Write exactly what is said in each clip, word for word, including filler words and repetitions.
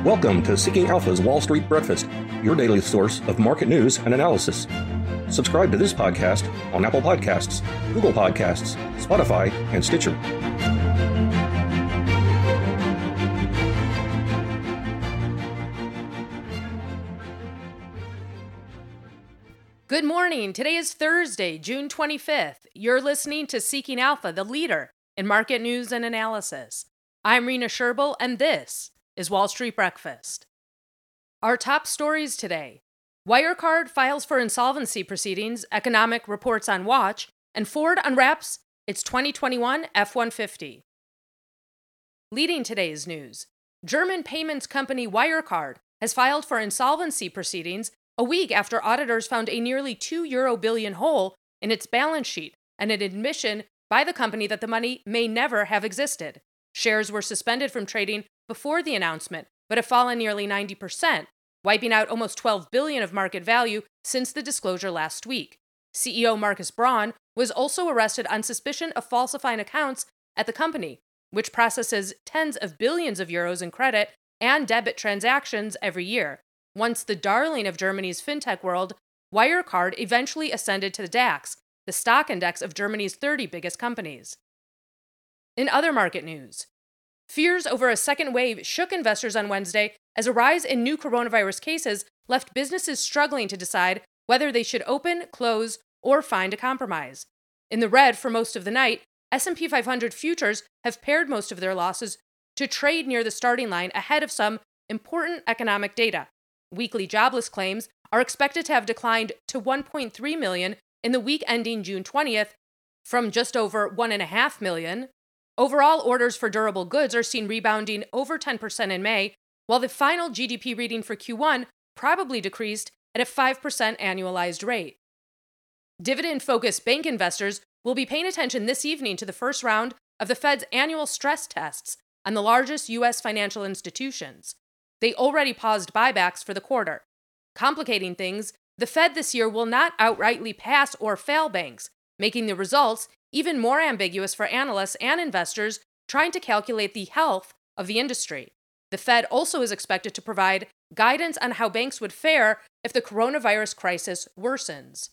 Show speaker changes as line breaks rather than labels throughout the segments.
Welcome to Seeking Alpha's Wall Street Breakfast, your daily source of market news and analysis. Subscribe to this podcast on Apple Podcasts, Google Podcasts, Spotify, and Stitcher.
Good morning. Today is Thursday, June twenty-fifth. You're listening to Seeking Alpha, the leader in market news and analysis. I'm Rena Sherbel, and this is Wall Street Breakfast. Our top stories today: Wirecard files for insolvency proceedings, economic reports on watch, and Ford unwraps its twenty twenty-one F one fifty. Leading today's news, German payments company Wirecard has filed for insolvency proceedings a week after auditors found a nearly two euro billion hole in its balance sheet and an admission by the company that the money may never have existed. Shares were suspended from trading before the announcement, but have fallen nearly ninety percent, wiping out almost twelve billion dollars of market value since the disclosure last week. C E O Markus Braun was also arrested on suspicion of falsifying accounts at the company, which processes tens of billions of euros in credit and debit transactions every year. Once the darling of Germany's fintech world, Wirecard eventually ascended to the DAX, the stock index of Germany's thirty biggest companies. In other market news, fears over a second wave shook investors on Wednesday as a rise in new coronavirus cases left businesses struggling to decide whether they should open, close, or find a compromise. In the red for most of the night, S and P five hundred futures have pared most of their losses to trade near the starting line ahead of some important economic data. Weekly jobless claims are expected to have declined to one point three million in the week ending June twentieth from just over one point five million. Overall orders for durable goods are seen rebounding over ten percent in May, while the final G D P reading for Q one probably decreased at a five percent annualized rate. Dividend-focused bank investors will be paying attention this evening to the first round of the Fed's annual stress tests on the largest U S financial institutions. They already paused buybacks for the quarter. Complicating things, the Fed this year will not outrightly pass or fail banks, making the results even more ambiguous for analysts and investors trying to calculate the health of the industry. The Fed also is expected to provide guidance on how banks would fare if the coronavirus crisis worsens.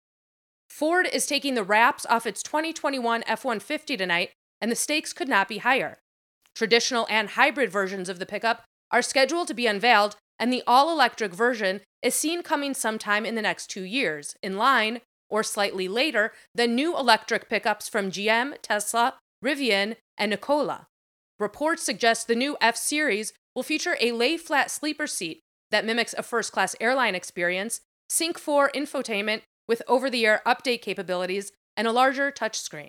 Ford is taking the wraps off its twenty twenty-one F one fifty tonight, and the stakes could not be higher. Traditional and hybrid versions of the pickup are scheduled to be unveiled, and the all-electric version is seen coming sometime in the next two years, in line or slightly later than new electric pickups from G M, Tesla, Rivian, and Nikola. Reports suggest the new F-Series will feature a lay-flat sleeper seat that mimics a first-class airline experience, Sync four infotainment with over-the-air update capabilities, and a larger touchscreen.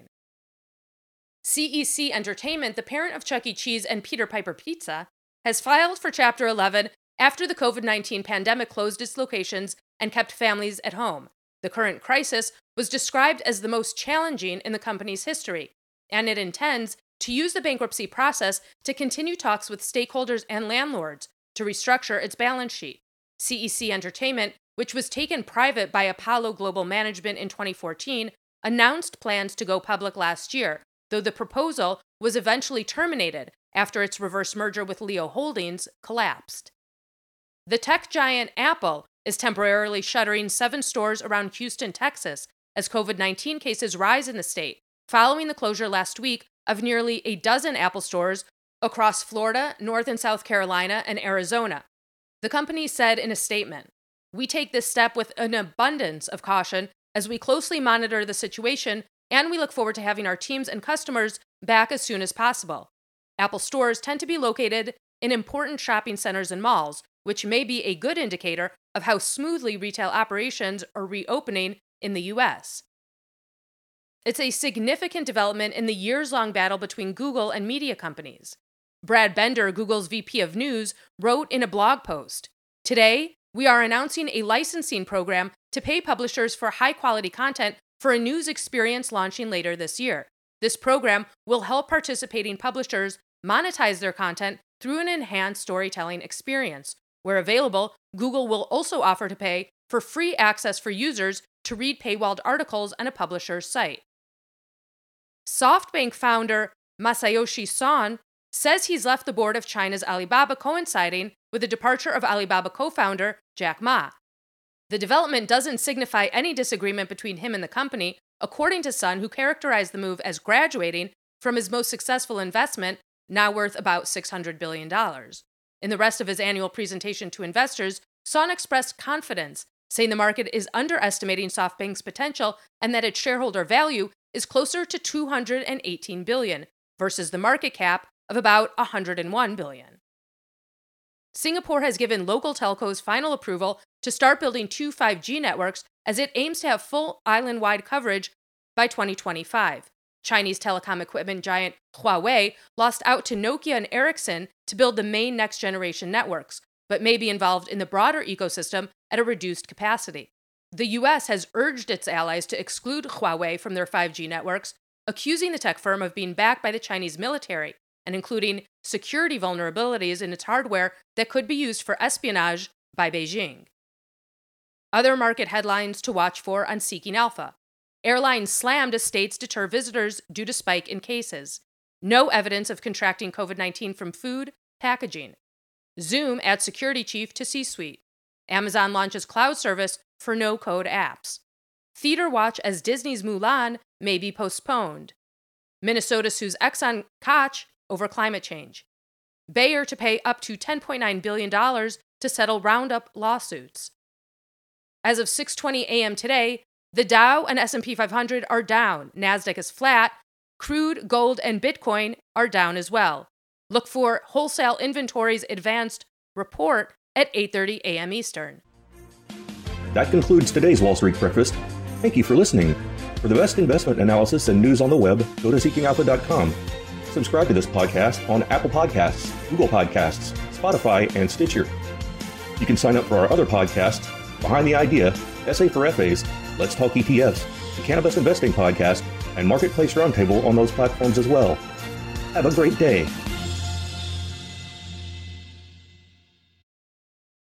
C E C Entertainment, the parent of Chuck E. Cheese and Peter Piper Pizza, has filed for Chapter eleven after the covid nineteen pandemic closed its locations and kept families at home. The current crisis was described as the most challenging in the company's history, and it intends to use the bankruptcy process to continue talks with stakeholders and landlords to restructure its balance sheet. C E C Entertainment, which was taken private by Apollo Global Management in twenty fourteen, announced plans to go public last year, though the proposal was eventually terminated after its reverse merger with Leo Holdings collapsed. The tech giant Apple is temporarily shuttering seven stores around Houston, Texas, as covid nineteen cases rise in the state, following the closure last week of nearly a dozen Apple stores across Florida, North and South Carolina, and Arizona. The company said in a statement, "We take this step with an abundance of caution as we closely monitor the situation, and we look forward to having our teams and customers back as soon as possible." Apple stores tend to be located in important shopping centers and malls, which may be a good indicator of how smoothly retail operations are reopening in the U S. It's a significant development in the years-long battle between Google and media companies. Brad Bender, Google's V P of News, wrote in a blog post, "Today, we are announcing a licensing program to pay publishers for high-quality content for a news experience launching later this year. This program will help participating publishers monetize their content through an enhanced storytelling experience. Where available, Google will also offer to pay for free access for users to read paywalled articles on a publisher's site." SoftBank founder Masayoshi Son says he's left the board of China's Alibaba, coinciding with with the departure of Alibaba co-founder Jack Ma. The development doesn't signify any disagreement between him and the company, according to Sun, who characterized the move as graduating from his most successful investment, now worth about six hundred billion dollars. In the rest of his annual presentation to investors, Sun expressed confidence, saying the market is underestimating SoftBank's potential and that its shareholder value is closer to two hundred eighteen billion dollars versus the market cap of about one hundred one billion dollars. Singapore has given local telcos final approval to start building two five G networks as it aims to have full island-wide coverage by twenty twenty-five. Chinese telecom equipment giant Huawei lost out to Nokia and Ericsson to build the main next-generation networks, but may be involved in the broader ecosystem at a reduced capacity. The U S has urged its allies to exclude Huawei from their five G networks, accusing the tech firm of being backed by the Chinese military and including security vulnerabilities in its hardware that could be used for espionage by Beijing. Other market headlines to watch for on Seeking Alpha. Airlines slammed as states deter visitors due to spike in cases. No evidence of contracting COVID nineteen from food, packaging. Zoom adds security chief to C-suite. Amazon launches cloud service for no-code apps. Theater watch as Disney's Mulan may be postponed. Minnesota sues Exxon Koch over climate change. Bayer to pay up to ten point nine billion dollars to settle Roundup lawsuits. As of six twenty a.m. today, the Dow and S and P five hundred are down. NASDAQ is flat. Crude, gold, and Bitcoin are down as well. Look for Wholesale Inventories Advanced Report at eight thirty a.m. Eastern.
That concludes today's Wall Street Breakfast. Thank you for listening. For the best investment analysis and news on the web, go to seeking alpha dot com. Subscribe to this podcast on Apple Podcasts, Google Podcasts, Spotify, and Stitcher. You can sign up for our other podcasts, Behind the Idea, Essay for F As, Let's Talk E T Fs, the Cannabis Investing Podcast, and Marketplace Roundtable on those platforms as well. Have a great day.